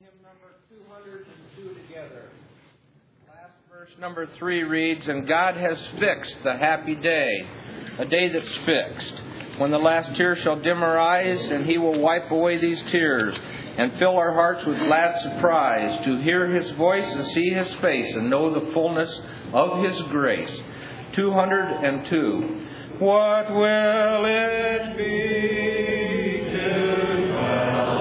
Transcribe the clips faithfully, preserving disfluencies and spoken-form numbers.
Hymn number two hundred two together. Last verse number three reads, "And God has fixed the happy day, a day that's fixed, when the last tear shall dim our eyes, and He will wipe away these tears, and fill our hearts with glad surprise, to hear His voice and see His face, and know the fullness of His grace." two hundred two. What will it be to dwell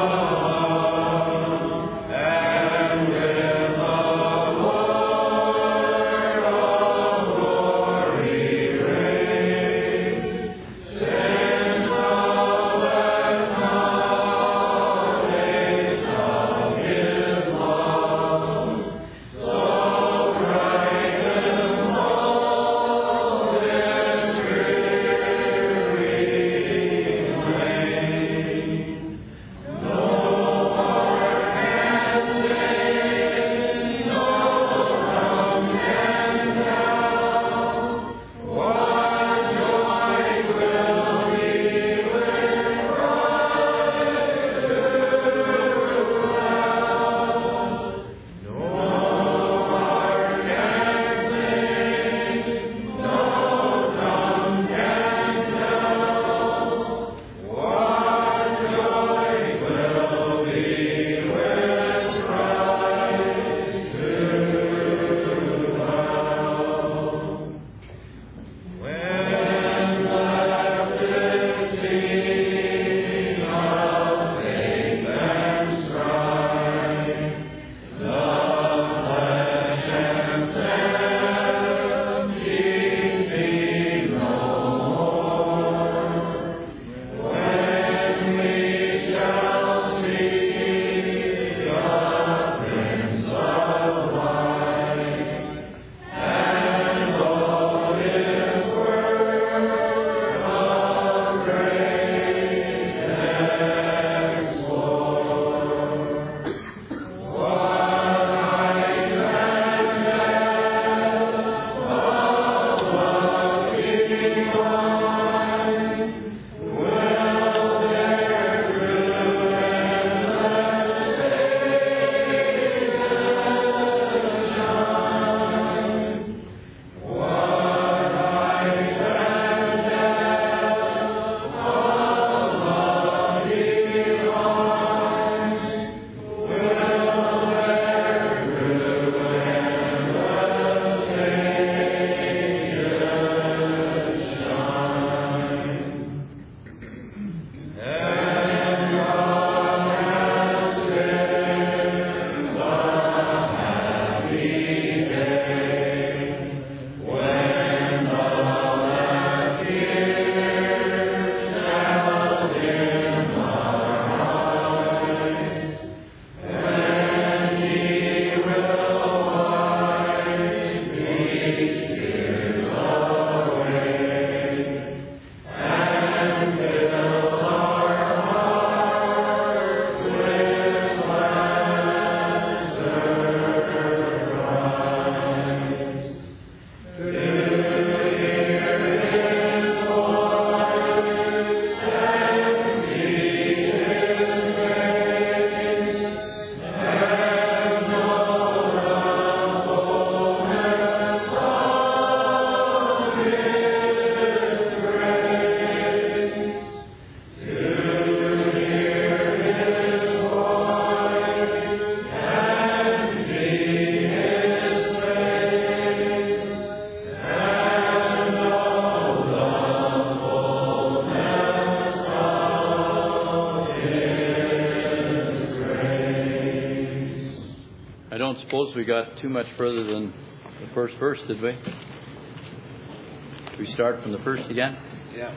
alone, and with the Lord of glory reign? Since all that's knowledge of His love, so bright and all this dreary plain. No heart can sing, no tongue can tell, what joy will be with Christ to dwell. No heart can sing, no tongue can tell, what joy will be with Christ to dwell. When left this scene of faith and strife, the flesh and sympathies be no more. When we shall see the Prince of Light, and all His work of grace explore, what height and depth of love divine will there through endless ages shine? What height and depth of love divine will there through endless ages shine? And God has fixed the happy day, when the last tears shall dim our eyes, and He will wipe these tears away, and fill our hearts with glad surprise, to hear His voice and see His face, and know the fullness of His grace. To hear His voice and see His face, and know the fullness of His grace. I don't suppose we got too much further than the first verse, did we? Should we start from the first again? Yeah.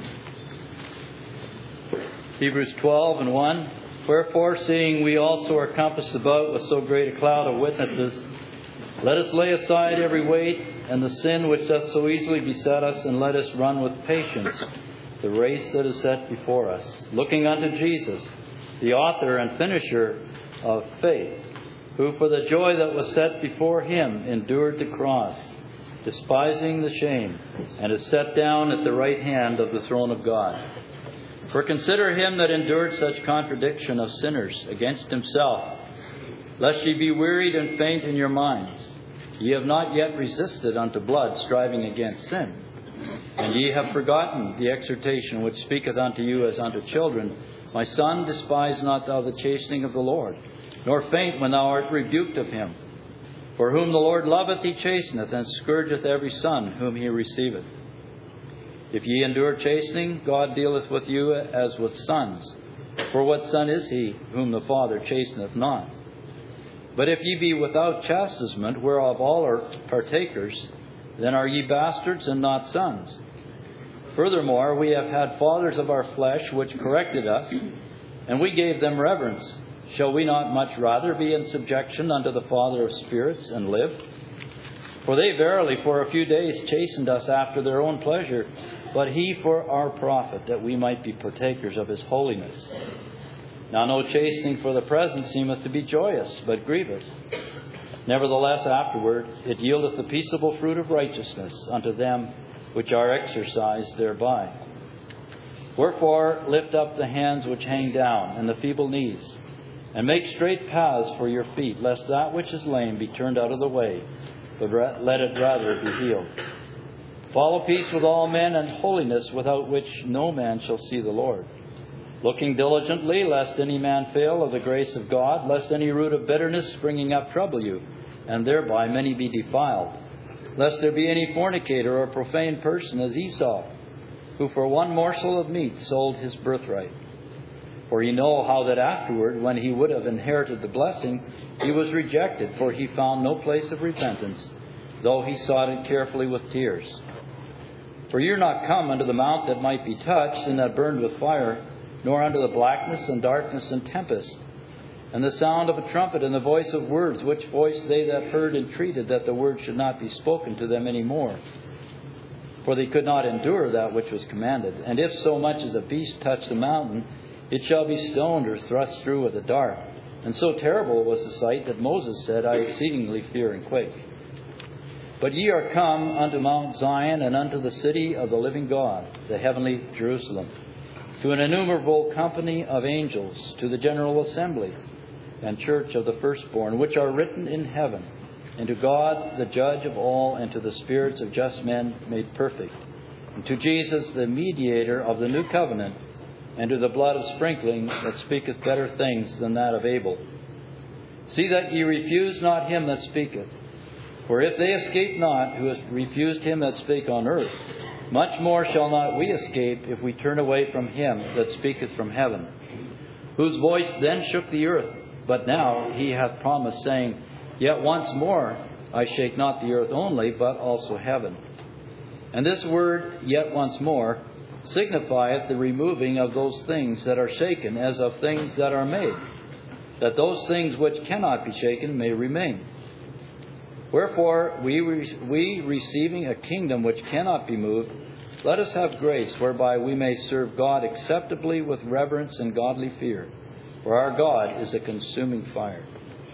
Hebrews twelve and one. Wherefore, seeing we also are compassed about with so great a cloud of witnesses, let us lay aside every weight and the sin which doth so easily beset us, and let us run with patience the race that is set before us, looking unto Jesus, the author and finisher of faith, who for the joy that was set before Him endured the cross, despising the shame, and is set down at the right hand of the throne of God. For consider him that endured such contradiction of sinners against himself, lest ye be wearied and faint in your minds. Ye have not yet resisted unto blood, striving against sin. And ye have forgotten the exhortation which speaketh unto you as unto children. My son, despise not thou the chastening of the Lord, nor faint when thou art rebuked of him. For whom the Lord loveth, he chasteneth, and scourgeth every son whom he receiveth. If ye endure chastening, God dealeth with you as with sons. For what son is he whom the Father chasteneth not? But if ye be without chastisement, whereof all are partakers, then are ye bastards and not sons. Furthermore, we have had fathers of our flesh which corrected us, and we gave them reverence. Shall we not much rather be in subjection unto the Father of spirits and live? For they verily for a few days chastened us after their own pleasure, but he for our profit, that we might be partakers of his holiness. Now no chastening for the present seemeth to be joyous, but grievous. Nevertheless afterward it yieldeth the peaceable fruit of righteousness unto them which are exercised thereby. Wherefore lift up the hands which hang down, and the feeble knees, and make straight paths for your feet, lest that which is lame be turned out of the way, but let it rather be healed. Follow peace with all men and holiness, without which no man shall see the Lord. Looking diligently, lest any man fail of the grace of God, lest any root of bitterness springing up trouble you, and thereby many be defiled. Lest there be any fornicator or profane person as Esau, who for one morsel of meat sold his birthright. For ye know how that afterward, when he would have inherited the blessing, he was rejected, for he found no place of repentance, though he sought it carefully with tears. For ye are not come unto the mount that might be touched, and that burned with fire, nor unto the blackness and darkness and tempest, and the sound of a trumpet, and the voice of words, which voice they that heard entreated that the word should not be spoken to them any more. For they could not endure that which was commanded. And if so much as a beast touch the mountain, it shall be stoned or thrust through with a dart. And so terrible was the sight that Moses said, I exceedingly fear and quake. But ye are come unto Mount Zion, and unto the city of the living God, the heavenly Jerusalem, to an innumerable company of angels, to the general assembly and church of the firstborn, which are written in heaven, and to God, the judge of all, and to the spirits of just men made perfect, and to Jesus, the mediator of the new covenant, and to the blood of sprinkling that speaketh better things than that of Abel. See that ye refuse not him that speaketh. For if they escape not, who have refused him that spake on earth, much more shall not we escape if we turn away from him that speaketh from heaven, whose voice then shook the earth. But now he hath promised, saying, Yet once more I shake not the earth only, but also heaven. And this word, yet once more, signifieth the removing of those things that are shaken, as of things that are made, that those things which cannot be shaken may remain. Wherefore, we, we receiving a kingdom which cannot be moved, let us have grace whereby we may serve God acceptably with reverence and godly fear. For our God is a consuming fire.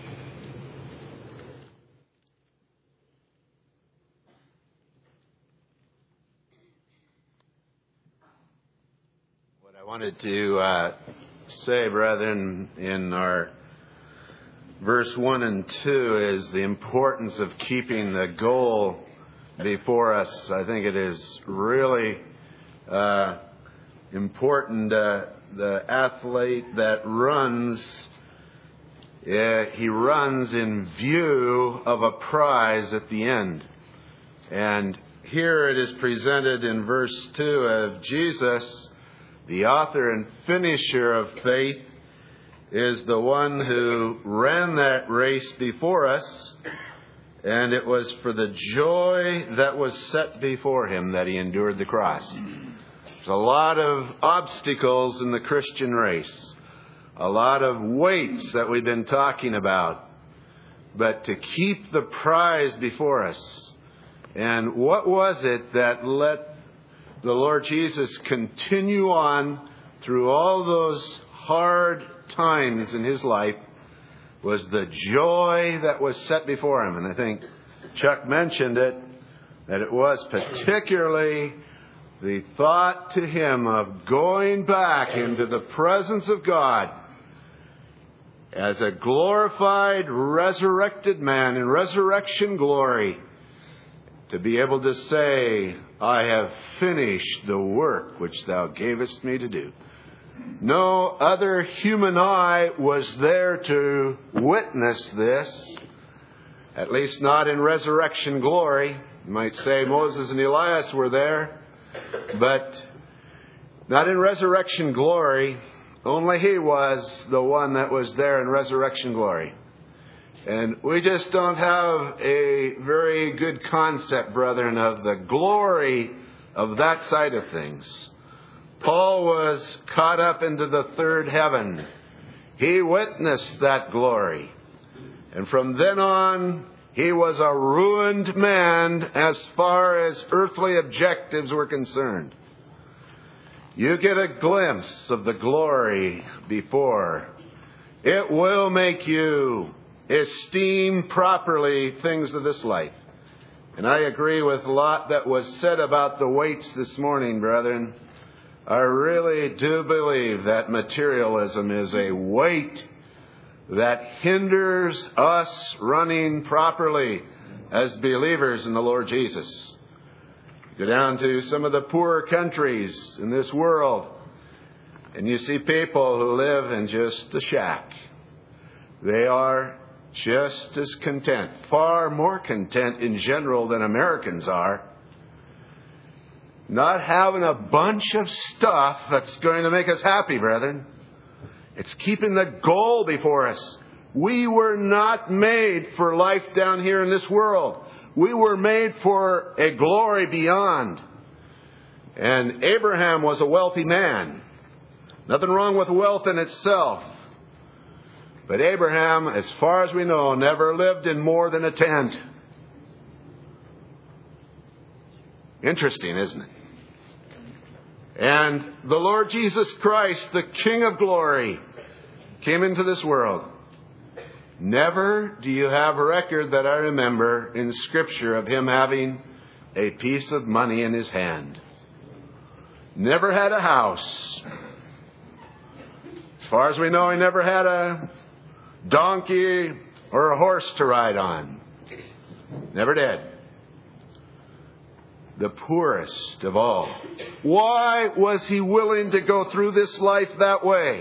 What I wanted to uh, say, brethren, in our verse one and two is the importance of keeping the goal before us. I think it is really uh, important. Uh, the athlete that runs, uh, he runs in view of a prize at the end. And here it is presented in verse two of Jesus, the author and finisher of faith, is the one who ran that race before us, and it was for the joy that was set before him that he endured the cross. There's a lot of obstacles in the Christian race, a lot of weights that we've been talking about, but to keep the prize before us. And what was it that let the Lord Jesus continue on through all those hard times in his life? Was the joy that was set before him. And I think Chuck mentioned it, that it was particularly the thought to him of going back into the presence of God as a glorified, resurrected man in resurrection glory, to be able to say, I have finished the work which thou gavest me to do. No other human eye was there to witness this, at least not in resurrection glory. You might say Moses and Elias were there, but not in resurrection glory. Only he was the one that was there in resurrection glory. And we just don't have a very good concept, brethren, of the glory of that side of things. Paul was caught up into the third heaven. He witnessed that glory. And from then on, he was a ruined man as far as earthly objectives were concerned. You get a glimpse of the glory before. It will make you esteem properly things of this life. And I agree with a lot that was said about the weights this morning, brethren. I really do believe that materialism is a weight that hinders us running properly as believers in the Lord Jesus. Go down to some of the poorer countries in this world, and you see people who live in just a shack. They are just as content, far more content in general than Americans are, not having a bunch of stuff that's going to make us happy, brethren. It's keeping the goal before us. We were not made for life down here in this world. We were made for a glory beyond. And Abraham was a wealthy man. Nothing wrong with wealth in itself. But Abraham, as far as we know, never lived in more than a tent. Interesting, isn't it? And the Lord Jesus Christ, the King of glory, came into this world. Never do you have a record that I remember in Scripture of him having a piece of money in his hand. Never had a house. As far as we know, he never had a donkey or a horse to ride on. Never did. The poorest of all. Why was he willing to go through this life that way?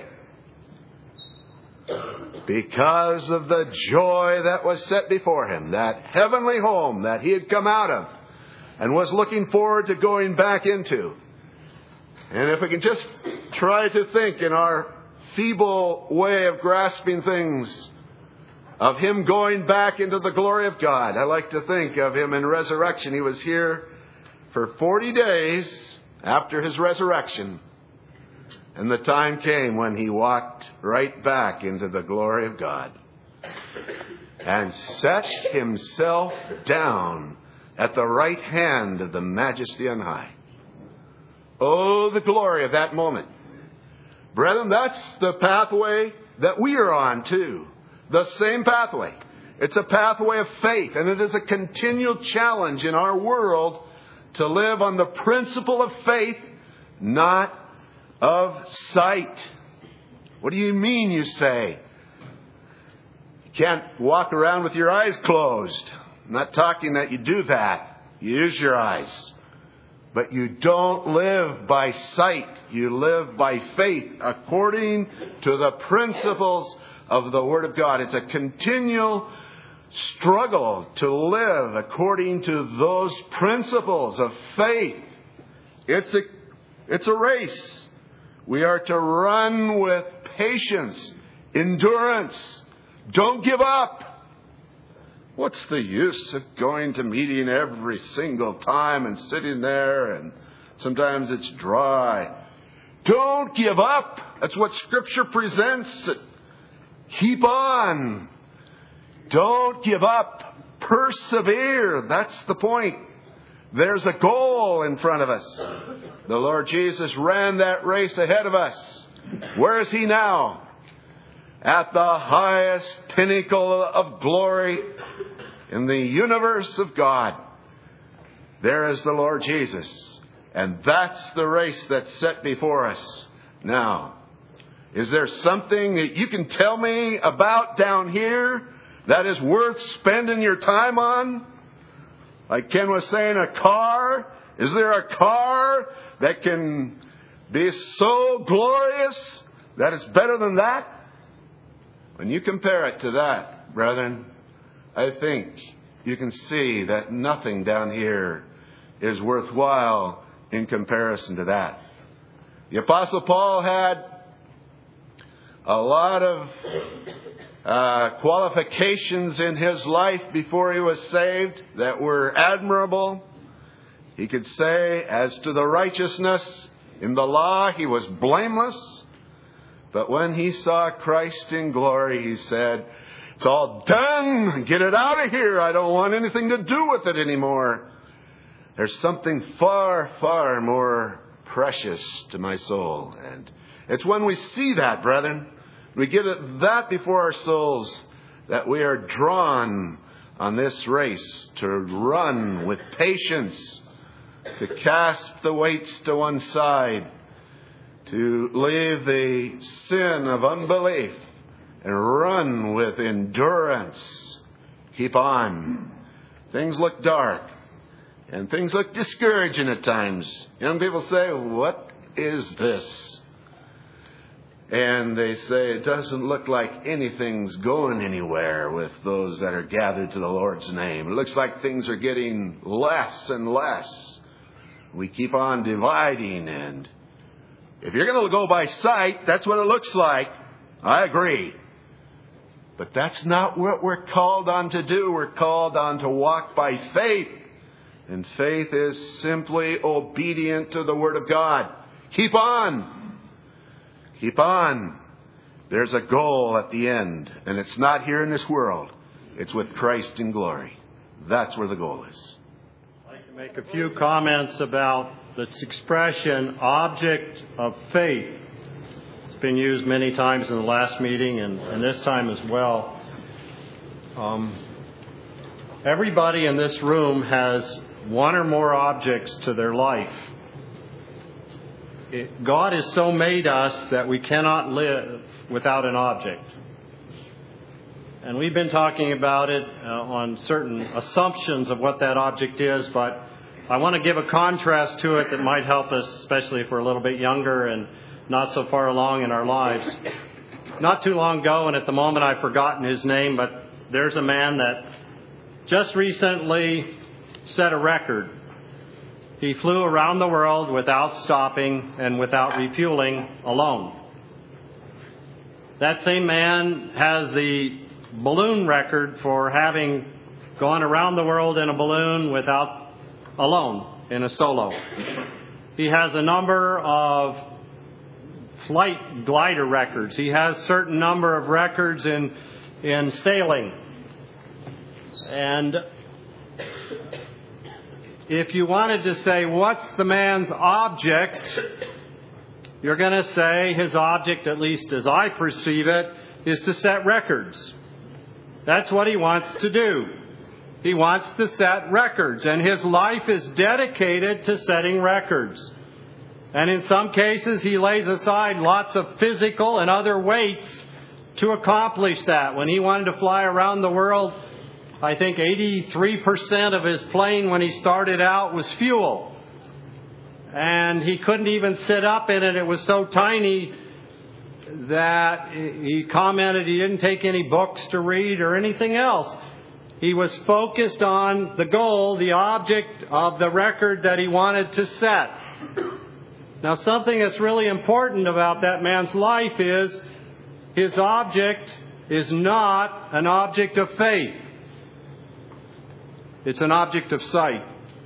Because of the joy that was set before him, that heavenly home that he had come out of and was looking forward to going back into. And if we can just try to think in our feeble way of grasping things, of him going back into the glory of God. I like to think of him in resurrection. He was here for forty days after his resurrection. And the time came when he walked right back into the glory of God and set himself down at the right hand of the Majesty on high. Oh, the glory of that moment. Brethren, that's the pathway that we are on too. The same pathway. It's a pathway of faith, and it is a continual challenge in our world to live on the principle of faith, not of sight. What do you mean, you say? You can't walk around with your eyes closed. I'm not talking that you do that. You use your eyes. But you don't live by sight. You live by faith according to the principles of the Word of God. It's a continual struggle to live according to those principles of faith. It's a, it's a race. We are to run with patience, endurance. Don't give up. What's the use of going to meeting every single time and sitting there and sometimes it's dry? Don't give up. That's what Scripture presents. Keep on. Don't give up. Persevere. That's the point. There's a goal in front of us. The Lord Jesus ran that race ahead of us. Where is he now? At the highest pinnacle of glory in the universe of God. There is the Lord Jesus. And that's the race that's set before us now. Is there something that you can tell me about down here that is worth spending your time on? Like Ken was saying, a car. Is there a car that can be so glorious that it's better than that? When you compare it to that, brethren, I think you can see that nothing down here is worthwhile in comparison to that. The Apostle Paul had a lot of uh, qualifications in his life before he was saved that were admirable. He could say, as to the righteousness in the law, he was blameless. But when he saw Christ in glory, he said, it's all done. Get it out of here. I don't want anything to do with it anymore. There's something far, far more precious to my soul. And it's when we see that, brethren, we get that before our souls, that we are drawn on this race to run with patience, to cast the weights to one side, to leave the sin of unbelief and run with endurance. Keep on. Things look dark and things look discouraging at times. Young people say, what is this? And they say, it doesn't look like anything's going anywhere with those that are gathered to the Lord's name. It looks like things are getting less and less. We keep on dividing, and if you're going to go by sight, that's what it looks like. I agree. But that's not what we're called on to do. We're called on to walk by faith. And faith is simply obedient to the Word of God. Keep on. Keep on. There's a goal at the end. And it's not here in this world. It's with Christ in glory. That's where the goal is. I'd like to make a few comments about this expression, object of faith. It's been used many times in the last meeting and, and this time as well. Um, everybody in this room has one or more objects to their life. It, God has so made us that we cannot live without an object. And we've been talking about it uh, on certain assumptions of what that object is, but I want to give a contrast to it that might help us, especially if we're a little bit younger and not so far along in our lives. Not too long ago, and at the moment I've forgotten his name, but there's a man that just recently set a record. He flew around the world without stopping and without refueling alone. That same man has the balloon record for having gone around the world in a balloon without alone, in a solo. He has a number of flight glider records. He has a certain number of records in in sailing. And if you wanted to say, what's the man's object? You're going to say his object, at least as I perceive it, is to set records. That's what he wants to do. He wants to set records, and his life is dedicated to setting records. And in some cases, he lays aside lots of physical and other weights to accomplish that. When he wanted to fly around the world, I think eighty-three percent of his plane when he started out was fuel. And he couldn't even sit up in it. It was so tiny that he commented he didn't take any books to read or anything else. He was focused on the goal, the object of the record that he wanted to set. Now, something that's really important about that man's life is his object is not an object of faith. It's an object of sight.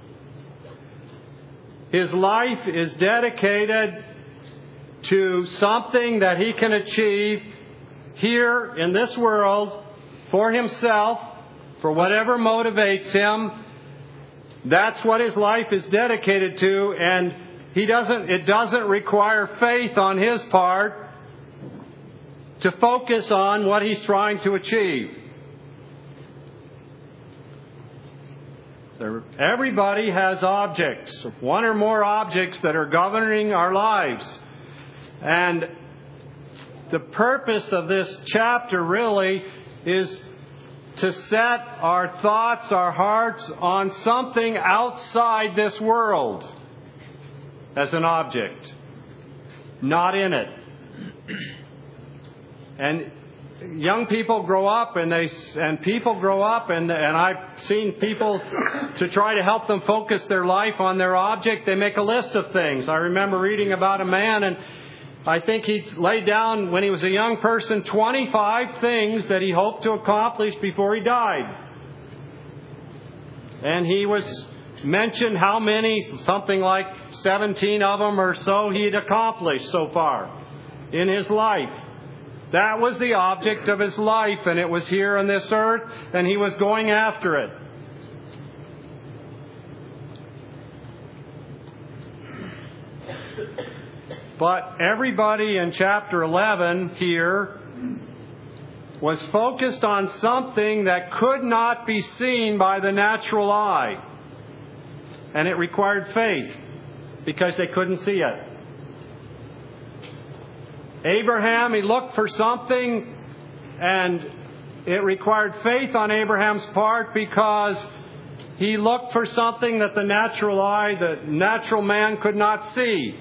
His life is dedicated to something that he can achieve here in this world for himself, for whatever motivates him. That's what his life is dedicated to, and he doesn't. It doesn't require faith on his part to focus on what he's trying to achieve. There, everybody has objects, one or more objects that are governing our lives. And the purpose of this chapter really is to set our thoughts, our hearts on something outside this world as an object, not in it. And young people grow up, and they and people grow up, and and I've seen people, to try to help them focus their life on their object, they make a list of things. I remember reading about a man, and I think he laid down when he was a young person twenty-five things that he hoped to accomplish before he died. And he was mentioned how many, something like seventeen of them or so he'd accomplished so far in his life. That was the object of his life, and it was here on this earth, and he was going after it. But everybody in chapter eleven here was focused on something that could not be seen by the natural eye. And it required faith, because they couldn't see it. Abraham, he looked for something, and it required faith on Abraham's part, because he looked for something that the natural eye, the natural man could not see.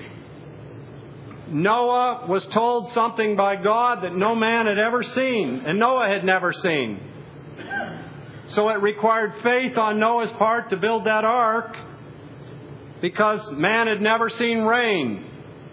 Noah was told something by God that no man had ever seen, and Noah had never seen. So it required faith on Noah's part to build that ark, because man had never seen rain.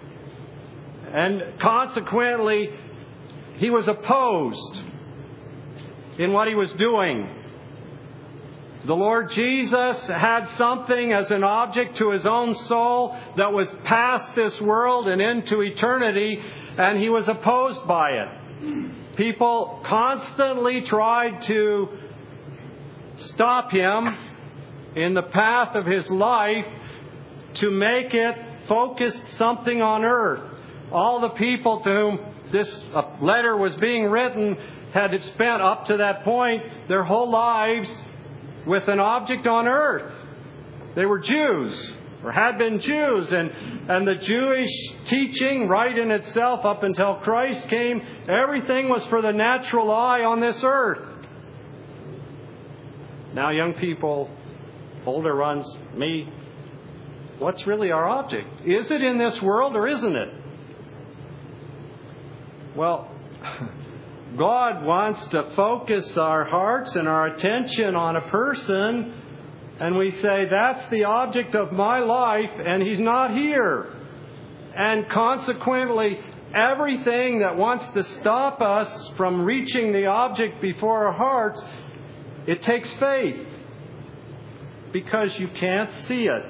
And consequently, he was opposed in what he was doing. The Lord Jesus had something as an object to his own soul that was past this world and into eternity, and he was opposed by it. People constantly tried to stop him in the path of his life to make it focused something on earth. All the people to whom this letter was being written had spent up to that point their whole lives with an object on earth. They were Jews, or had been Jews, and, and the Jewish teaching, right in itself, up until Christ came, everything was for the natural eye on this earth. Now, young people, older ones, me, what's really our object? Is it in this world, or isn't it? Well, God wants to focus our hearts and our attention on a person, and we say, that's the object of my life, and he's not here. And consequently, everything that wants to stop us from reaching the object before our hearts, it takes faith, because you can't see it.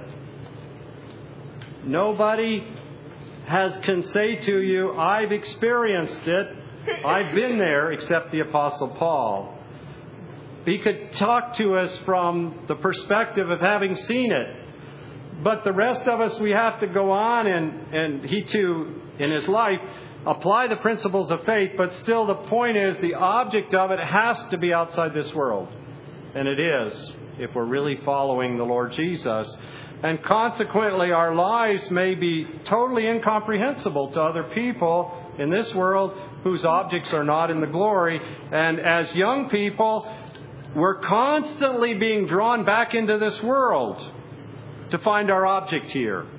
Nobody has can say to you, I've experienced it, I've been there, except the Apostle Paul. He could talk to us from the perspective of having seen it. But the rest of us, we have to go on, and, and he too, in his life, apply the principles of faith. But still, the point is, the object of it has to be outside this world. And it is, if we're really following the Lord Jesus. And consequently, our lives may be totally incomprehensible to other people in this world whose objects are not in the glory. And as young people, we're constantly being drawn back into this world to find our object here.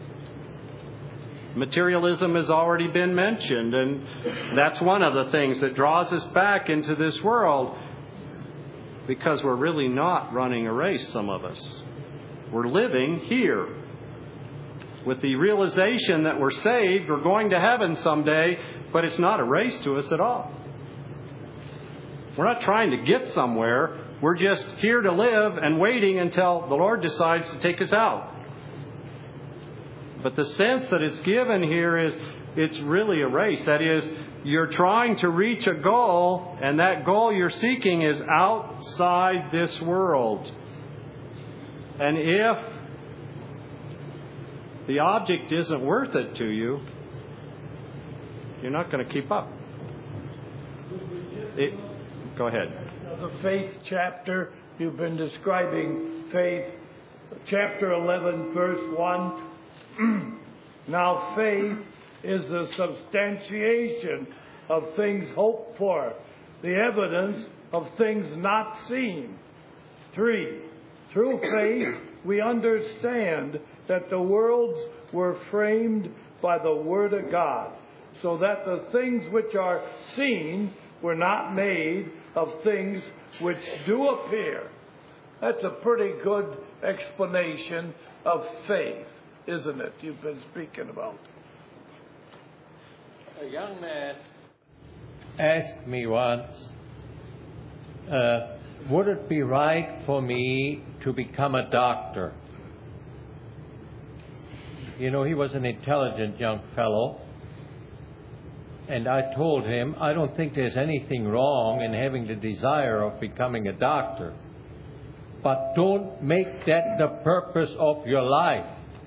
Materialism has already been mentioned, and that's one of the things that draws us back into this world, because we're really not running a race, some of us. We're living here with the realization that we're saved, we're going to heaven someday, but it's not a race to us at all. We're not trying to get somewhere. We're just here to live and waiting until the Lord decides to take us out. But the sense that it's given here is it's really a race. That is, you're trying to reach a goal, and that goal you're seeking is outside this world. And if the object isn't worth it to you, you're not going to keep up. It, go ahead. The faith chapter you've been describing faith. Chapter eleven, verse one. Now faith is the substantiation of things hoped for, the evidence of things not seen. Three, through faith we understand that the worlds were framed by the Word of God, so that the things which are seen were not made of things which do appear. That's a pretty good explanation of faith, isn't it? You've been speaking about. A young man asked me once, uh, would it be right for me to become a doctor? You know, he was an intelligent young fellow. And I told him, I don't think there's anything wrong in having the desire of becoming a doctor. But don't make that the purpose of your life.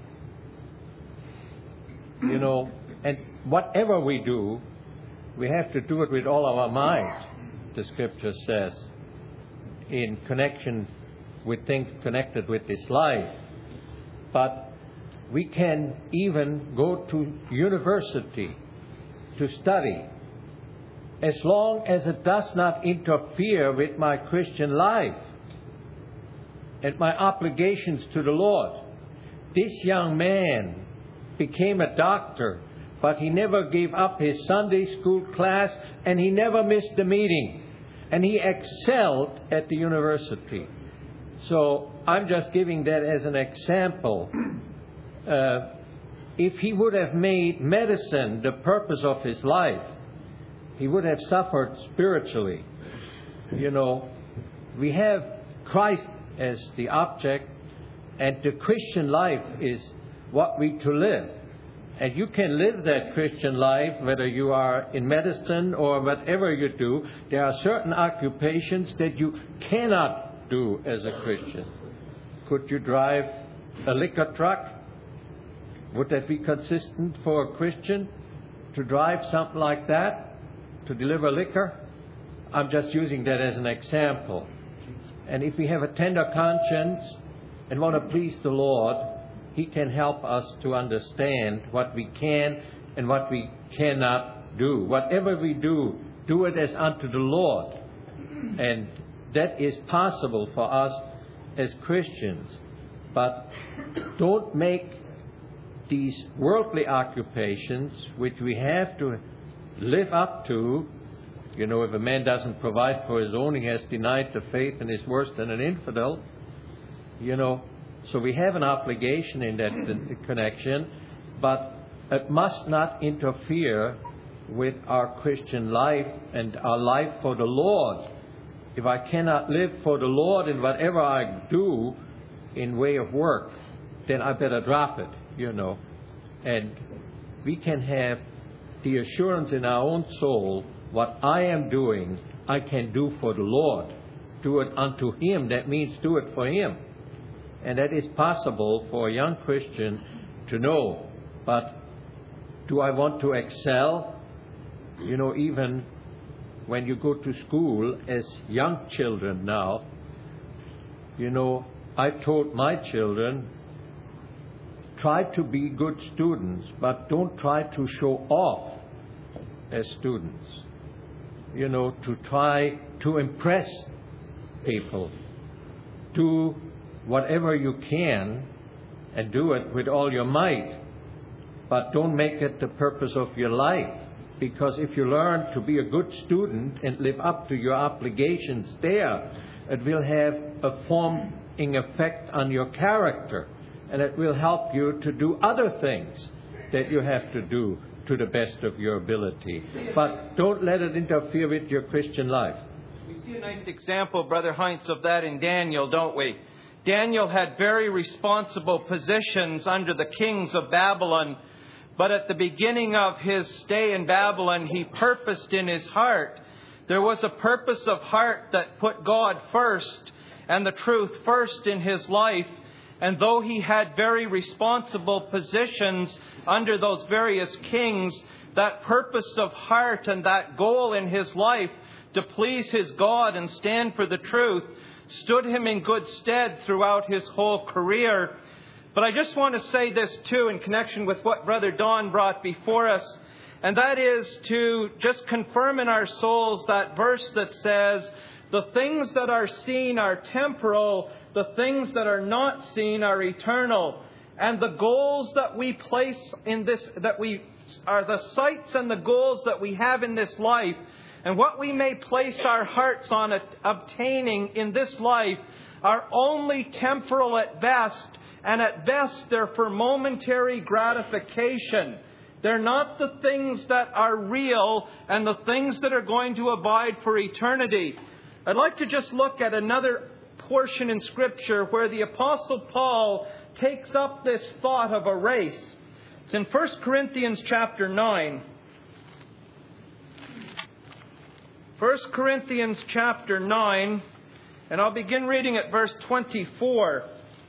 You know, and whatever we do, we have to do it with all of our minds, the Scripture says, in connection with things connected with this life. But we can even go to university to study, as long as it does not interfere with my Christian life and my obligations to the Lord. This young man became a doctor, but he never gave up his Sunday school class, and he never missed a meeting, and he excelled at the university. So I'm just giving that as an example. Uh, If he would have made medicine the purpose of his life, he would have suffered spiritually. You know, we have Christ as the object, and the Christian life is what we to live. And you can live that Christian life whether you are in medicine or whatever you do. There are certain occupations that you cannot do as a Christian. Could you drive a liquor truck? Would that be consistent for a Christian to drive something like that, to deliver liquor? I'm just using that as an example. And if we have a tender conscience and want to please the Lord, He can help us to understand what we can and what we cannot do. Whatever we do, do it as unto the Lord. And that is possible for us as Christians. But don't make these worldly occupations, which we have to live up to. You know, if a man doesn't provide for his own, he has denied the faith and is worse than an infidel. You know, so we have an obligation in that connection, but it must not interfere with our Christian life and our life for the Lord. If I cannot live for the Lord in whatever I do in way of work, then I better drop it. You know, and we can have the assurance in our own soul, what I am doing, I can do for the Lord. Do it unto Him. That means do it for Him. And that is possible for a young Christian to know. But do I want to excel? You know, even when you go to school as young children now, you know, I told my children, try to be good students, but don't try to show off as students. You know, to try to impress people. Do whatever you can and do it with all your might. But don't make it the purpose of your life. Because if you learn to be a good student and live up to your obligations there, it will have a forming effect on your character. And it will help you to do other things that you have to do to the best of your ability. But don't let it interfere with your Christian life. We see a nice example, Brother Heinz, of that in Daniel, don't we? Daniel had very responsible positions under the kings of Babylon. But at the beginning of his stay in Babylon, he purposed in his heart. There was a purpose of heart that put God first and the truth first in his life. And though he had very responsible positions under those various kings, that purpose of heart and that goal in his life to please his God and stand for the truth stood him in good stead throughout his whole career. But I just want to say this too in connection with what Brother Don brought before us. And that is to just confirm in our souls that verse that says, the things that are seen are temporal, the things that are not seen are eternal. And the goals that we place in this, that we are the sights and the goals that we have in this life, and what we may place our hearts on it, obtaining in this life, are only temporal at best, and at best they're for momentary gratification. They're not the things that are real and the things that are going to abide for eternity. I'd like to just look at another portion in Scripture where the Apostle Paul takes up this thought of a race. It's in First Corinthians chapter nine. First Corinthians chapter nine, and I'll begin reading at verse twenty-four.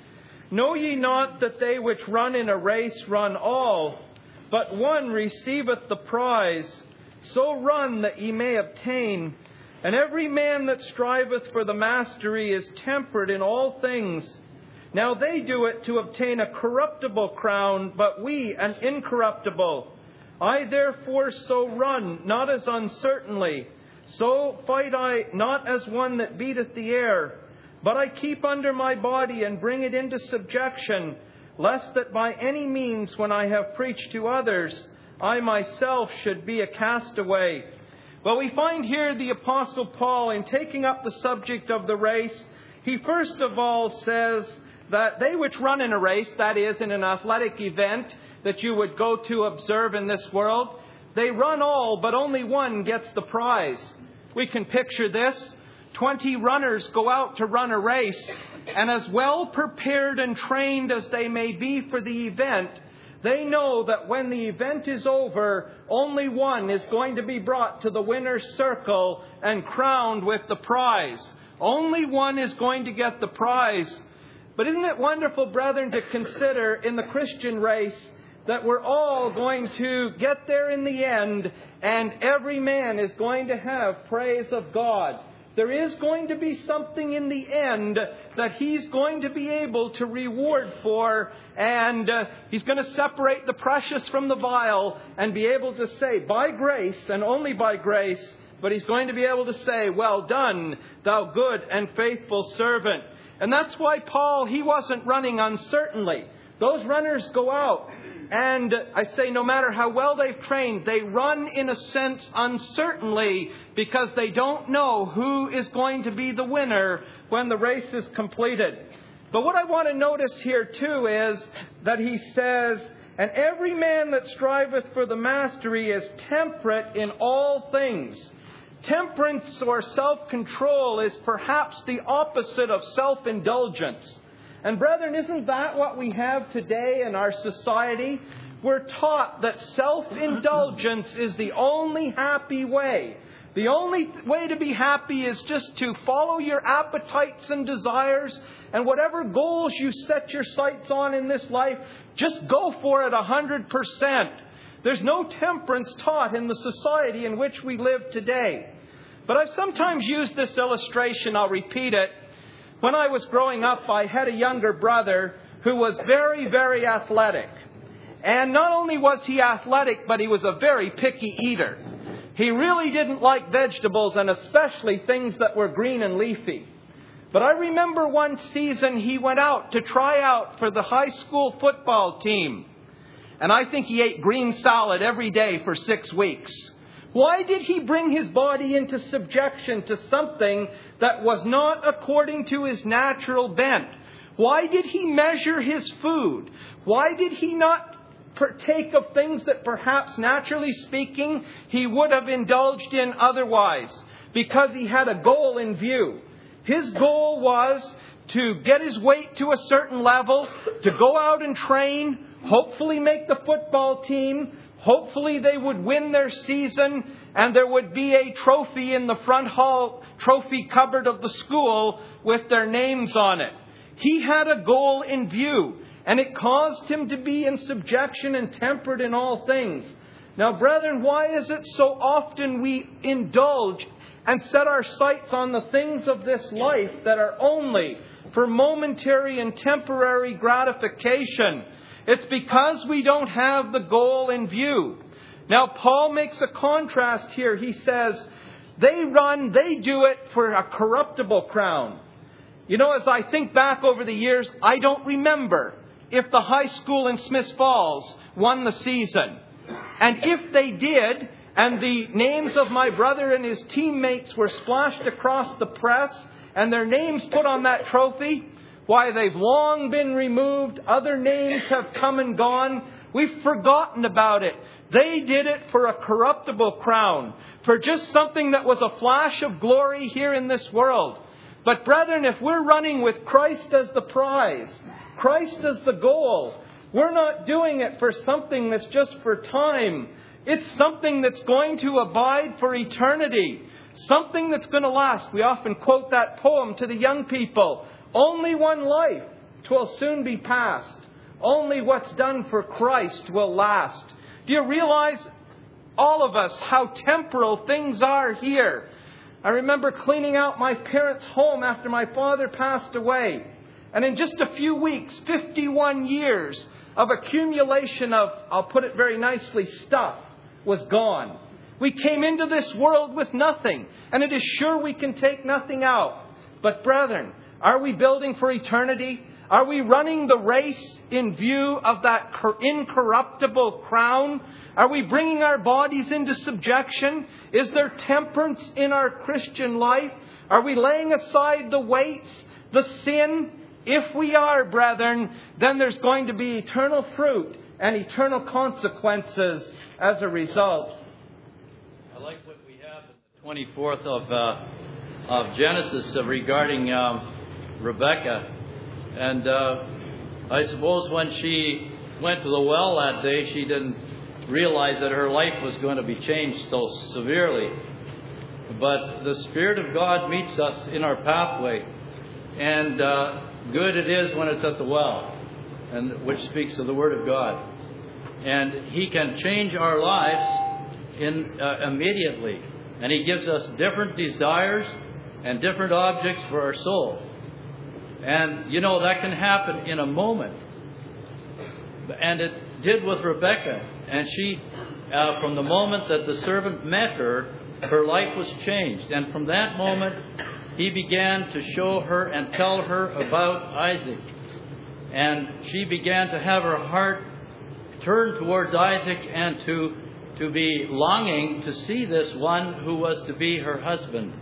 Know ye not that they which run in a race run all, but one receiveth the prize? So run that ye may obtain. And every man that striveth for the mastery is temperate in all things. Now they do it to obtain a corruptible crown, but we an incorruptible. I therefore so run, not as uncertainly. So fight I not as one that beateth the air, but I keep under my body and bring it into subjection, lest that by any means when I have preached to others, I myself should be a castaway. Well, we find here the Apostle Paul, in taking up the subject of the race, he first of all says that they which run in a race, that is, in an athletic event that you would go to observe in this world, they run all, but only one gets the prize. We can picture this. Twenty runners go out to run a race, and as well prepared and trained as they may be for the event, they know that when the event is over, only one is going to be brought to the winner's circle and crowned with the prize. Only one is going to get the prize. But isn't it wonderful, brethren, to consider in the Christian race that we're all going to get there in the end, and every man is going to have praise of God. There is going to be something in the end that He's going to be able to reward for, and uh, He's going to separate the precious from the vile and be able to say, by grace and only by grace, but He's going to be able to say, well done, thou good and faithful servant. And that's why Paul, he wasn't running uncertainly. Those runners go out, and I say no matter how well they've trained, they run in a sense uncertainly because they don't know who is going to be the winner when the race is completed. But what I want to notice here too is that he says, and every man that striveth for the mastery is temperate in all things. Temperance or self-control is perhaps the opposite of self-indulgence. And brethren, isn't that what we have today in our society? We're taught that self-indulgence is the only happy way. The only way to be happy is just to follow your appetites and desires, and whatever goals you set your sights on in this life, just go for it a hundred percent. There's no temperance taught in the society in which we live today. But I've sometimes used this illustration, I'll repeat it. When I was growing up, I had a younger brother who was very, very athletic. And not only was he athletic, but he was a very picky eater. He really didn't like vegetables, and especially things that were green and leafy. But I remember one season he went out to try out for the high school football team. And I think he ate green salad every day for six weeks. Why did he bring his body into subjection to something that was not according to his natural bent? Why did he measure his food? Why did he not partake of things that perhaps, naturally speaking, he would have indulged in otherwise? Because he had a goal in view. His goal was to get his weight to a certain level, to go out and train, hopefully make the football team. Hopefully they would win their season, and there would be a trophy in the front hall trophy cupboard of the school with their names on it. He had a goal in view, and it caused him to be in subjection and tempered in all things. Now, brethren, why is it so often we indulge and set our sights on the things of this life that are only for momentary and temporary gratification. It's because we don't have the goal in view. Now, Paul makes a contrast here. He says, they run, they do it for a corruptible crown. You know, as I think back over the years, I don't remember if the high school in Smiths Falls won the season. And if they did, and the names of my brother and his teammates were splashed across the press, and their names put on that trophy, why, they've long been removed. Other names have come and gone. We've forgotten about it. They did it for a corruptible crown, for just something that was a flash of glory here in this world. But brethren, if we're running with Christ as the prize, Christ as the goal, we're not doing it for something that's just for time. It's something that's going to abide for eternity. Something that's going to last. We often quote that poem to the young people. Only one life, 'twill soon be past. Only what's done for Christ will last. Do you realize, all of us, how temporal things are here? I remember cleaning out my parents' home after my father passed away. And in just a few weeks, fifty-one years of accumulation of, I'll put it very nicely, stuff was gone. We came into this world with nothing, and it is sure we can take nothing out. But brethren, are we building for eternity? Are we running the race in view of that incorruptible crown? Are we bringing our bodies into subjection? Is there temperance in our Christian life? Are we laying aside the weights, the sin? If we are, brethren, then there's going to be eternal fruit and eternal consequences as a result. I like what we have in the twenty-fourth of uh, of Genesis uh, regarding um, Rebekah. And uh, I suppose when she went to the well that day, she didn't realize that her life was going to be changed so severely. But the Spirit of God meets us in our pathway. And uh, good it is when it's at the well, and which speaks of the Word of God. And He can change our lives in uh, immediately. And He gives us different desires and different objects for our soul. And, you know, that can happen in a moment. And it did with Rebekah. And she, uh, from the moment that the servant met her, her life was changed. And from that moment, he began to show her and tell her about Isaac. And she began to have her heart turned towards Isaac and to, to be longing to see this one who was to be her husband.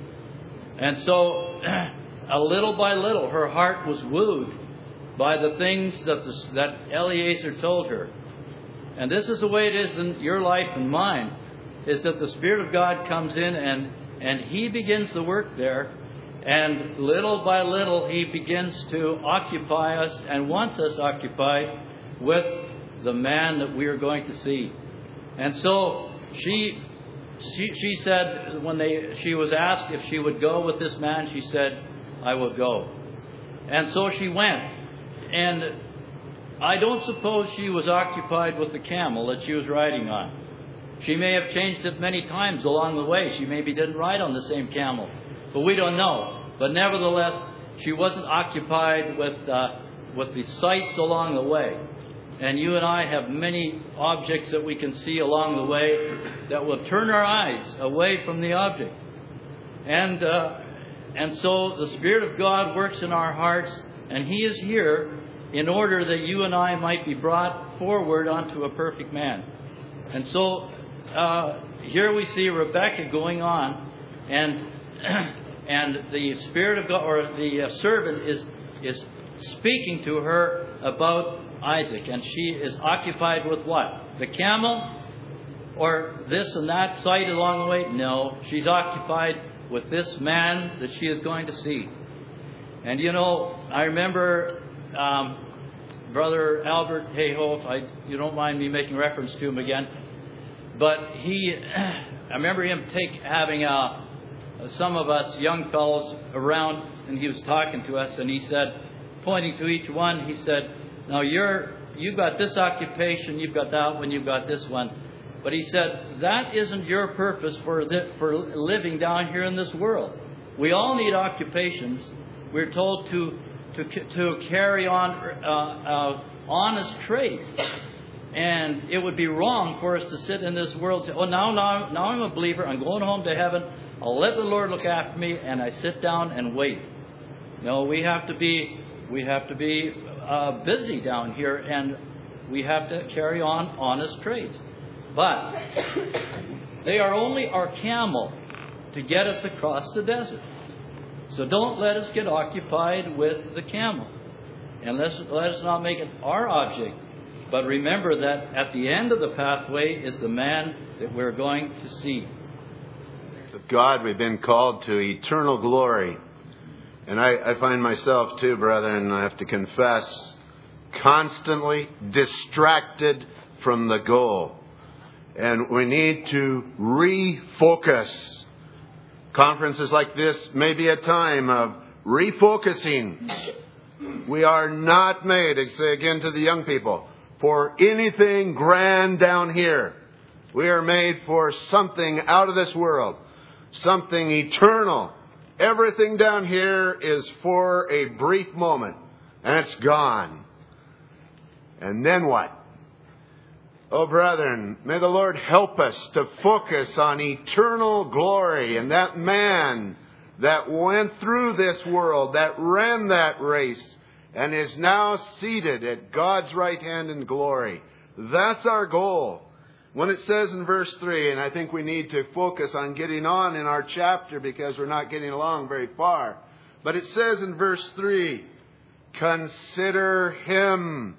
And so, a little by little, her heart was wooed by the things that, the, that Eliezer told her. And this is the way it is in your life and mine, is that the Spirit of God comes in and, and He begins the work there. And little by little, He begins to occupy us and wants us occupied with the man that we are going to see. And so she she, she said, when they she was asked if she would go with this man, she said, I will go. And so she went. And I don't suppose she was occupied with the camel that she was riding on. She may have changed it many times along the way. She maybe didn't ride on the same camel. But we don't know. But nevertheless, she wasn't occupied with uh, with the sights along the way. And you and I have many objects that we can see along the way that will turn our eyes away from the object. And uh, and so the Spirit of God works in our hearts, and He is here in order that you and I might be brought forward onto a perfect man. And so uh, here we see Rebekah going on, and and the Spirit of God, or the uh, servant, is is speaking to her about Isaac, and she is occupied with what? The camel, or this and that sight along the way? No, she's occupied with this man that she is going to see. And you know, I remember um, Brother Albert Hayhoff, I you don't mind me making reference to him again, but he, I remember him take having a, some of us young fellows around, and he was talking to us, and he said, pointing to each one, he said, now you're you've got this occupation, you've got that one, you've got this one, But he said, that isn't your purpose for, the, for living down here in this world. We all need occupations. We're told to, to, to carry on uh, uh, honest trades. And it would be wrong for us to sit in this world and say, oh, now, now, now I'm a believer. I'm going home to heaven. I'll let the Lord look after me. And I sit down and wait. No, we have to be, we have to be uh, busy down here. And we have to carry on honest trades. But they are only our camel to get us across the desert. So don't let us get occupied with the camel. And let's, let us not make it our object. But remember that at the end of the pathway is the man that we're going to see. With God, we've been called to eternal glory. And I, I find myself too, brethren, I have to confess, constantly distracted from the goal. And we need to refocus. Conferences like this may be a time of refocusing. We are not made, I say again to the young people, for anything grand down here. We are made for something out of this world. Something eternal. Everything down here is for a brief moment. And it's gone. And then what? Oh, brethren, may the Lord help us to focus on eternal glory. And that man that went through this world, that ran that race, and is now seated at God's right hand in glory. That's our goal. When it says in verse three, and I think we need to focus on getting on in our chapter because we're not getting along very far. But it says in verse three, consider him.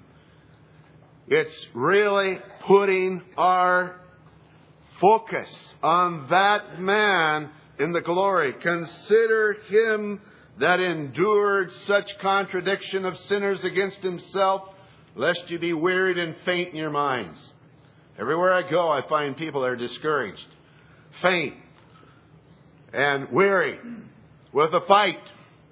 It's really putting our focus on that man in the glory. Consider him that endured such contradiction of sinners against himself, lest you be wearied and faint in your minds. Everywhere I go, I find people are discouraged, faint, and weary with the fight.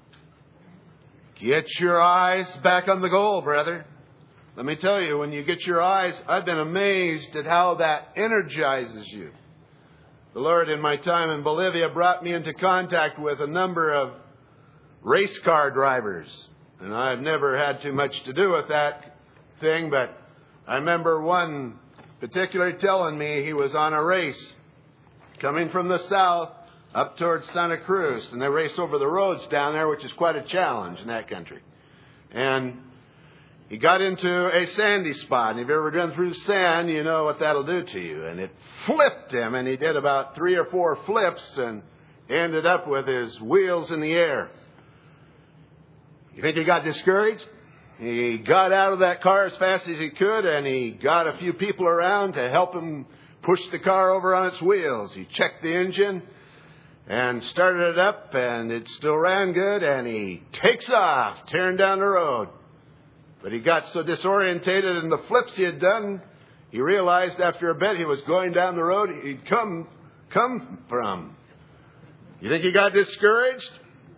Get your eyes back on the goal, brother. Let me tell you, when you get your eyes, I've been amazed at how that energizes you. The Lord, in my time in Bolivia, brought me into contact with a number of race car drivers. And I've never had too much to do with that thing, but I remember one particularly telling me he was on a race coming from the south up towards Santa Cruz. And they race over the roads down there, which is quite a challenge in that country. And he got into a sandy spot. And if you've ever run through sand, you know what that'll do to you. And it flipped him, and he did about three or four flips and ended up with his wheels in the air. You think he got discouraged? He got out of that car as fast as he could, and he got a few people around to help him push the car over on its wheels. He checked the engine and started it up, and it still ran good, and he takes off, tearing down the road. But he got so disorientated in the flips he had done, he realized after a bit he was going down the road he'd come, come from. You think he got discouraged?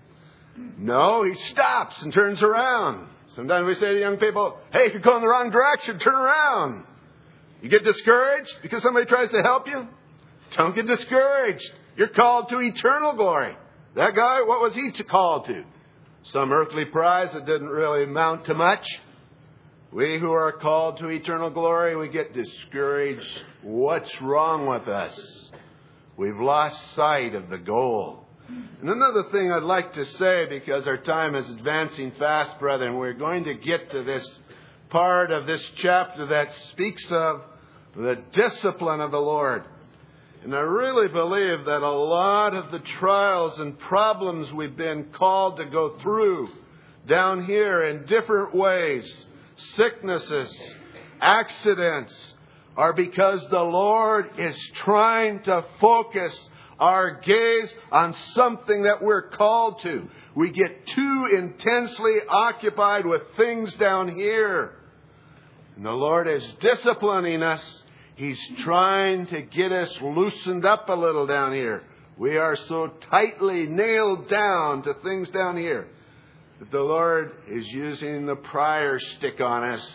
No, he stops and turns around. Sometimes we say to young people, hey, if you're going the wrong direction, turn around. You get discouraged because somebody tries to help you? Don't get discouraged. You're called to eternal glory. That guy, what was he called to? Some earthly prize that didn't really amount to much. We who are called to eternal glory, we get discouraged. What's wrong with us? We've lost sight of the goal. And another thing I'd like to say, because our time is advancing fast, brethren, we're going to get to this part of this chapter that speaks of the discipline of the Lord. And I really believe that a lot of the trials and problems we've been called to go through down here in different ways, sicknesses, accidents, are because the Lord is trying to focus our gaze on something that we're called to. We get too intensely occupied with things down here. And the Lord is disciplining us. He's trying to get us loosened up a little down here. We are so tightly nailed down to things down here that the Lord is using the prior stick on us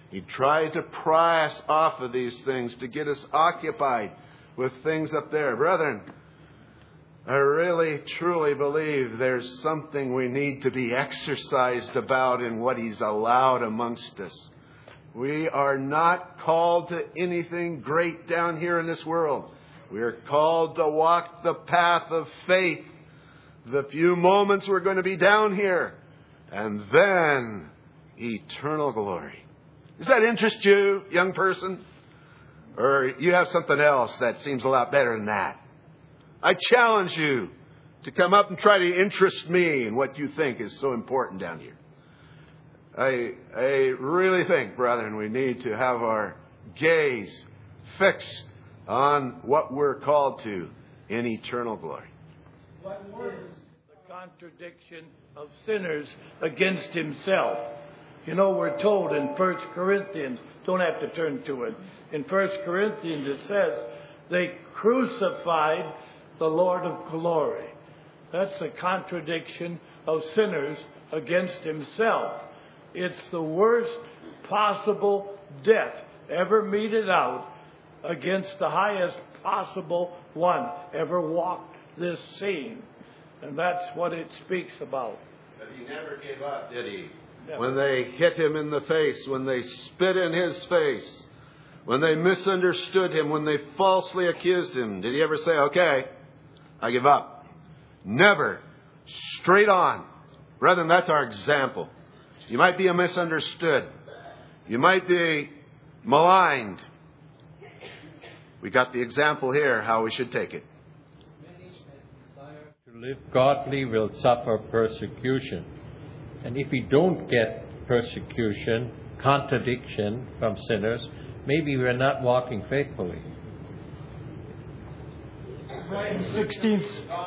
He tries to pry us off of these things, to get us occupied with things up there. Brethren, I really, truly believe there's something we need to be exercised about in what He's allowed amongst us. We are not called to anything great down here in this world. We are called to walk the path of faith. The few moments we're going to be down here. And then eternal glory. Does that interest you, young person? Or you have something else that seems a lot better than that? I challenge you to come up and try to interest me in what you think is so important down here. I, I really think, brethren, we need to have our gaze fixed on what we're called to in eternal glory. What is the contradiction of sinners against himself? You know, we're told in First Corinthians, don't have to turn to it, in First Corinthians it says, they crucified the Lord of glory. That's a contradiction of sinners against himself. It's the worst possible death ever meted out against the highest possible one ever walked this scene. And that's what it speaks about. But he never gave up, did he? Never. When they hit him in the face, when they spit in his face, when they misunderstood him, when they falsely accused him, did he ever say, okay, I give up? Never. Straight on. Brethren, that's our example. You might be misunderstood. You might be maligned. We got the example here, how we should take it. To live godly will suffer persecution. And if we don't get persecution, contradiction from sinners, maybe we're not walking faithfully. sixteenth.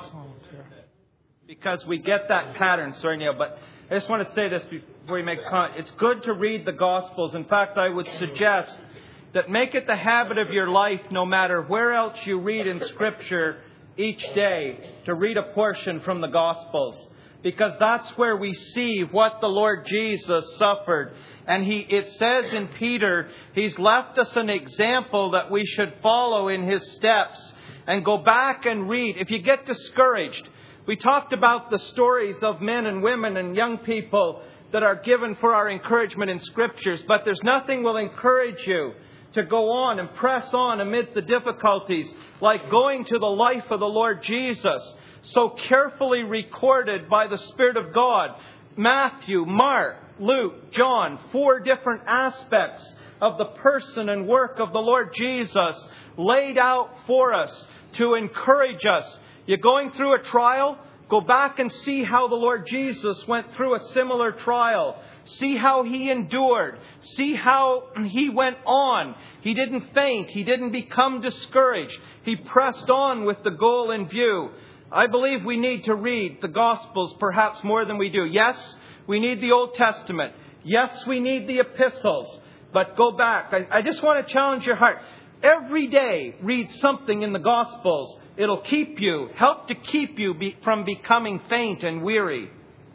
Because we get that pattern, sorry Neil, but I just want to say this before we make a comment. It's good to read the Gospels. In fact, I would suggest that make it the habit of your life, no matter where else you read in Scripture each day, to read a portion from the Gospels. Because that's where we see what the Lord Jesus suffered. And he, it says in Peter, He's left us an example that we should follow in His steps. And go back and read. If you get discouraged, we talked about the stories of men and women and young people that are given for our encouragement in Scriptures. But there's nothing will encourage you to go on and press on amidst the difficulties like going to the life of the Lord Jesus, so carefully recorded by the Spirit of God. Matthew, Mark, Luke, John, four different aspects of the person and work of the Lord Jesus laid out for us to encourage us. You're going through a trial? Go back and see how the Lord Jesus went through a similar trial. See how He endured. See how He went on. He didn't faint. He didn't become discouraged. He pressed on with the goal in view. I believe we need to read the Gospels perhaps more than we do. Yes, we need the Old Testament. Yes, we need the epistles. But go back. I, I just want to challenge your heart. Every day, read something in the Gospels. It'll keep you, help to keep you be, from becoming faint and weary.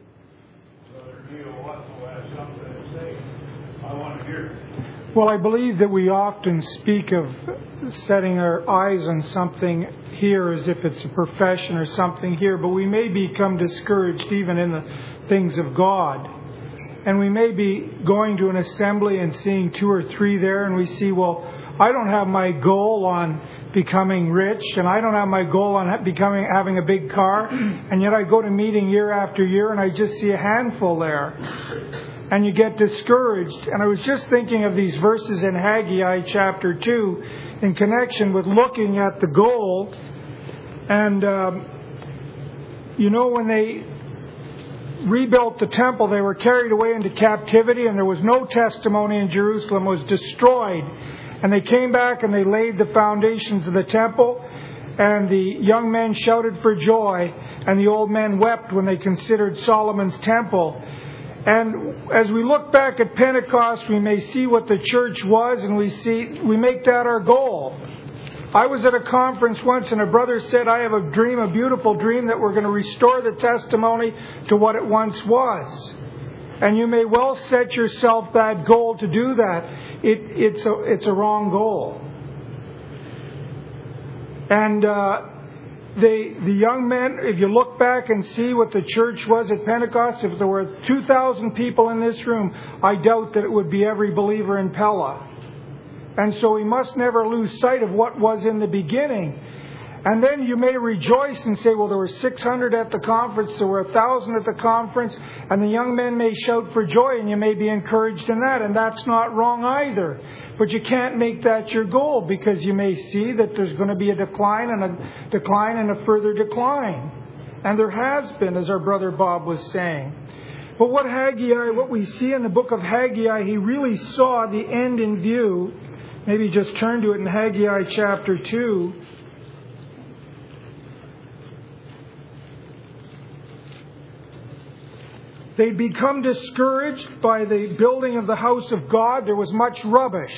Brother Neil Watson has something to say. I want to hear. Well, I believe that we often speak of setting our eyes on something here as if it's a profession or something here, but we may become discouraged even in the things of God. And we may be going to an assembly and seeing two or three there, and we see, well, I don't have my goal on becoming rich, and I don't have my goal on becoming having a big car, and yet I go to meeting year after year and I just see a handful there. And you get discouraged. And I was just thinking of these verses in Haggai chapter two in connection with looking at the goal. And, um, you know, when they rebuilt the temple, they were carried away into captivity, and there was no testimony in Jerusalem, was destroyed. And they came back and they laid the foundations of the temple, and the young men shouted for joy, and the old men wept when they considered Solomon's temple. And as we look back at Pentecost, we may see what the church was, and we see we make that our goal. I was at a conference once, and a brother said, I have a dream, a beautiful dream, that we're going to restore the testimony to what it once was. And you may well set yourself that goal to do that. It, it's, a, it's a wrong goal. And uh, they, the young men, if you look back and see what the church was at Pentecost, if there were two thousand people in this room, I doubt that it would be every believer in Pella. And so we must never lose sight of what was in the beginning. And then you may rejoice and say, well, there were six hundred at the conference, there were one thousand at the conference, and the young men may shout for joy, and you may be encouraged in that, and that's not wrong either. But you can't make that your goal, because you may see that there's going to be a decline and a decline and a further decline. And there has been, as our brother Bob was saying. But what Haggai, what we see in the book of Haggai, he really saw the end in view. Maybe just turn to it in Haggai chapter two. They'd become discouraged by the building of the house of God. There was much rubbish.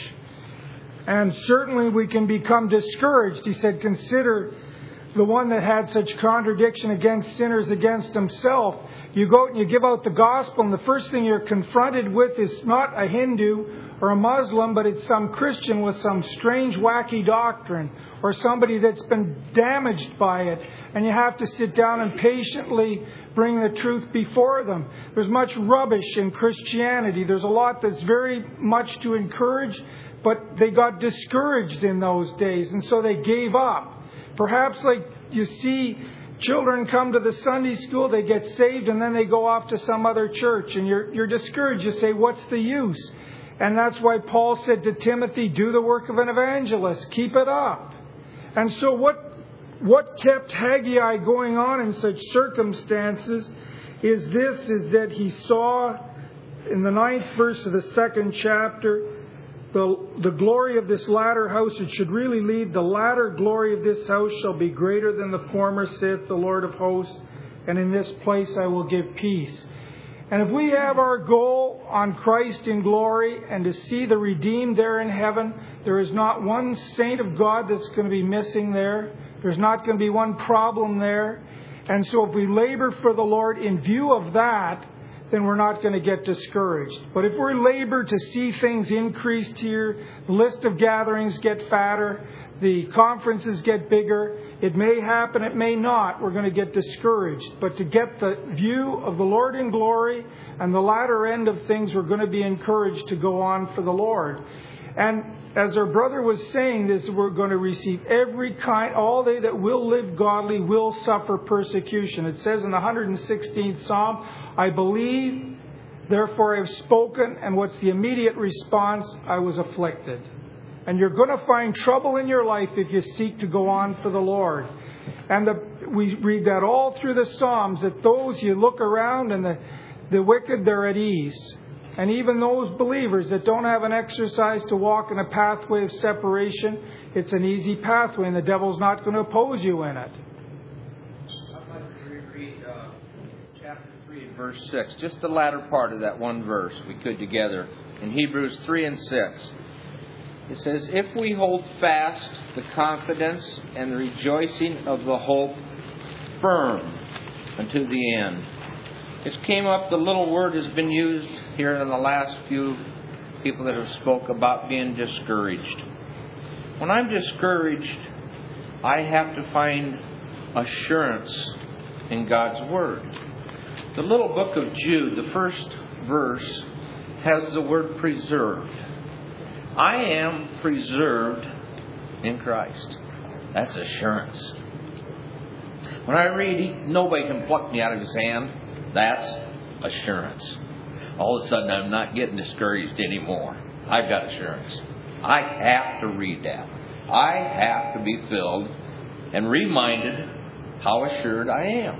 And certainly we can become discouraged. He said, consider the one that had such contradiction against sinners against himself. You go out and you give out the gospel, and the first thing you're confronted with is not a Hindu or a Muslim, but it's some Christian with some strange, wacky doctrine, or somebody that's been damaged by it. And you have to sit down and patiently bring the truth before them. There's much rubbish in Christianity. There's a lot that's very much to encourage, but they got discouraged in those days, and so they gave up. Perhaps like you see children come to the Sunday school, they get saved, and then they go off to some other church, and you're, you're discouraged. You say, what's the use? And that's why Paul said to Timothy, do the work of an evangelist. Keep it up. And so what what kept Haggai going on in such circumstances is this, is that he saw in the ninth verse of the second chapter, the, the glory of this latter house. It should really lead, the latter glory of this house shall be greater than the former, saith the Lord of hosts, and in this place I will give peace. And if we have our goal on Christ in glory and to see the redeemed there in heaven, there is not one saint of God that's going to be missing there. There's not going to be one problem there. And so if we labor for the Lord in view of that, then we're not going to get discouraged. But if we labor to see things increased here, the list of gatherings get fatter, the conferences get bigger, it may happen, it may not, we're going to get discouraged. But to get the view of the Lord in glory and the latter end of things, we're going to be encouraged to go on for the Lord. And as our brother was saying, this, we're going to receive every kind, all they that will live godly will suffer persecution. It says in the one hundred sixteenth Psalm, I believe, therefore I have spoken, and what's the immediate response? I was afflicted. And you're going to find trouble in your life if you seek to go on for the Lord. And the, we read that all through the Psalms, that those you look around and the, the wicked, they're at ease. And even those believers that don't have an exercise to walk in a pathway of separation, it's an easy pathway and the devil's not going to oppose you in it. I'd like to reread uh, chapter three, verse six. Just the latter part of that one verse we could together. In Hebrews three and six. It says, if we hold fast the confidence and the rejoicing of the hope firm unto the end. It came up, the little word has been used here in the last few people that have spoke about being discouraged. When I'm discouraged, I have to find assurance in God's Word. The little book of Jude, the first verse, has the word preserved. I am preserved in Christ. That's assurance. When I read, nobody can pluck me out of his hand. That's assurance. All of a sudden, I'm not getting discouraged anymore. I've got assurance. I have to read that. I have to be filled and reminded how assured I am.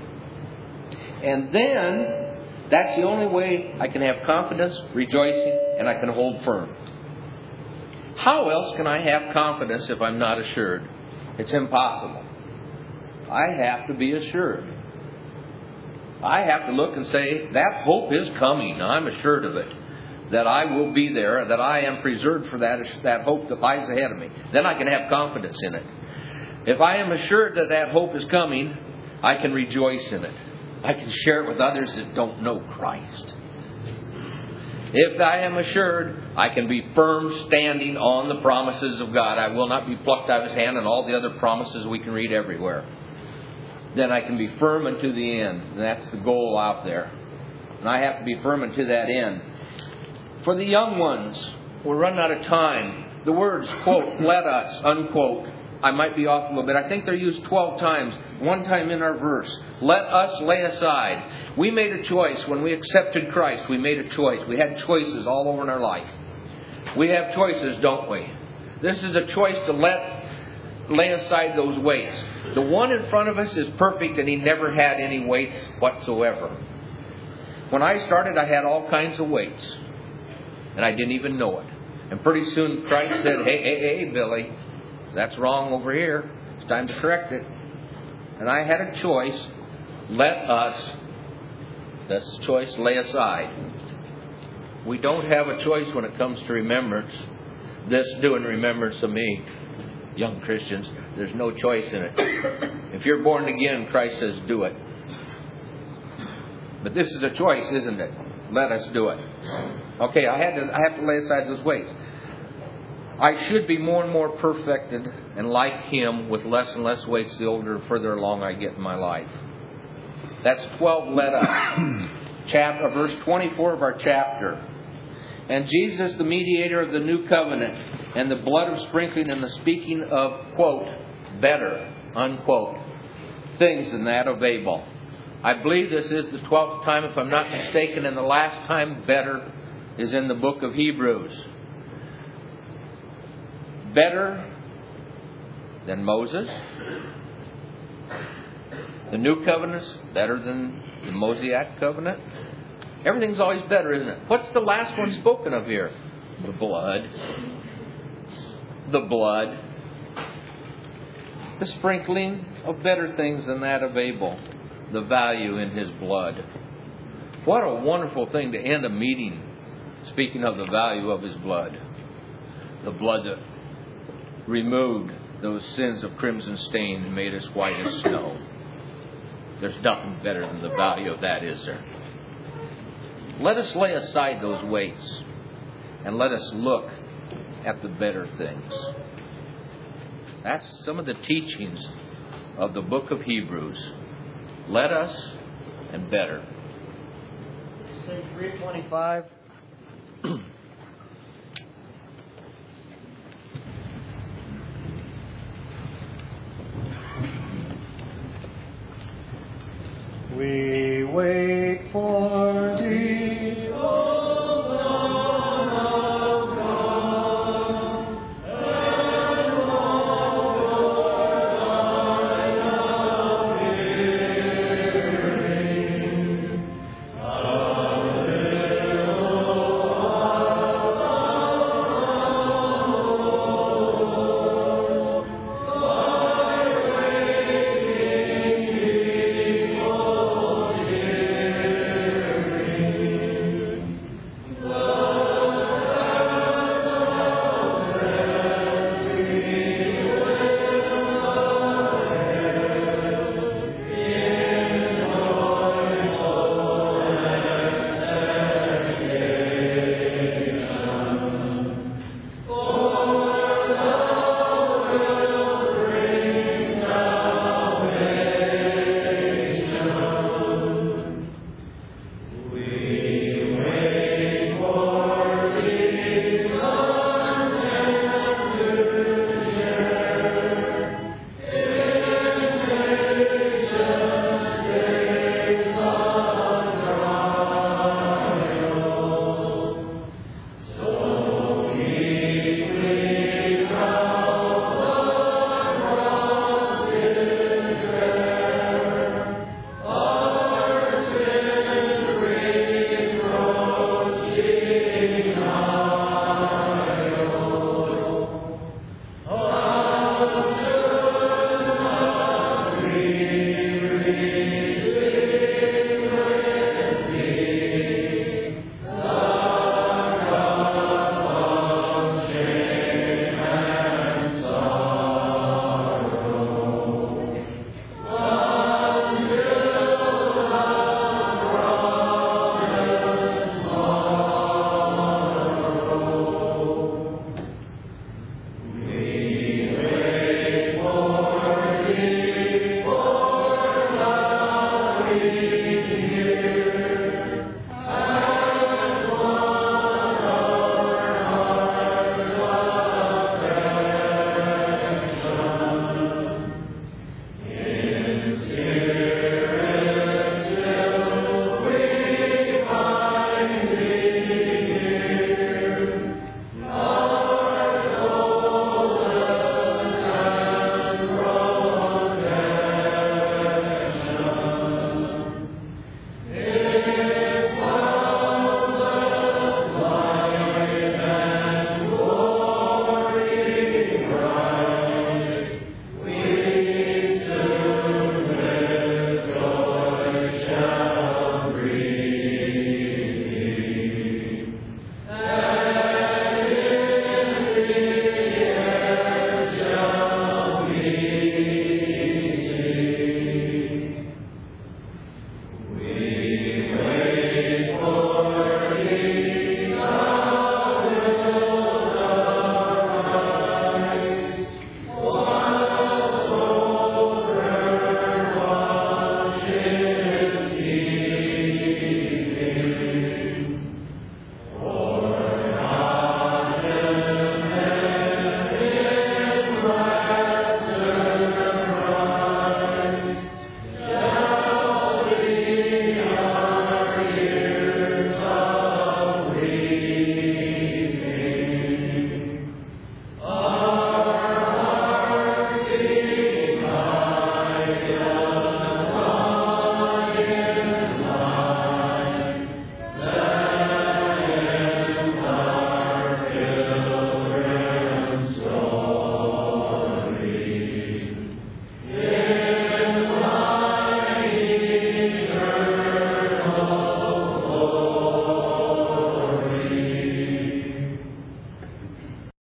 And then, that's the only way I can have confidence, rejoicing, and I can hold firm. How else can I have confidence if I'm not assured? It's impossible. I have to be assured. I have to look and say, that hope is coming. I'm assured of it. That I will be there, that I am preserved for that, that hope that lies ahead of me. Then I can have confidence in it. If I am assured that that hope is coming, I can rejoice in it. I can share it with others that don't know Christ. If I am assured, I can be firm standing on the promises of God. I will not be plucked out of His hand and all the other promises we can read everywhere. Then I can be firm unto the end. And that's the goal out there. And I have to be firm unto that end. For the young ones, we're running out of time. The words, quote, let us, unquote, I might be off a little bit. I think they're used twelve times, one time in our verse. Let us lay aside. We made a choice when we accepted Christ. We made a choice. We had choices all over in our life. We have choices, don't we? This is a choice to let lay aside those weights. The one in front of us is perfect, and he never had any weights whatsoever. When I started, I had all kinds of weights, and I didn't even know it. And pretty soon Christ said, hey, hey, hey, Billy, that's wrong over here. It's time to correct it. And I had a choice. Let us, this choice, lay aside. We don't have a choice when it comes to remembrance. This do in remembrance of me. Young Christians, there's no choice in it. If you're born again, Christ says do it. But this is a choice, isn't it? Let us do it. Okay, I had to I have to lay aside those weights. I should be more and more perfected and like Him with less and less weights the older further along I get in my life. That's twelve let us. Chapter, verse twenty-four of our chapter. And Jesus, the mediator of the new covenant, and the blood of sprinkling and the speaking of, quote, better, unquote, things than that of Abel. I believe this is the twelfth time, if I'm not mistaken, and the last time better is in the book of Hebrews. Better than Moses. The new covenant's better than the Mosaic covenant. Everything's always better, isn't it? What's the last one spoken of here? The blood. The blood. The sprinkling of better things than that of Abel. The value in his blood. What a wonderful thing to end a meeting speaking of the value of his blood. The blood that removed those sins of crimson stain and made us white as snow. There's nothing better than the value of that, is there? Let us lay aside those weights and let us look at the better things. That's some of the teachings of the book of Hebrews. Let us and better. Page three twenty-five. We wait for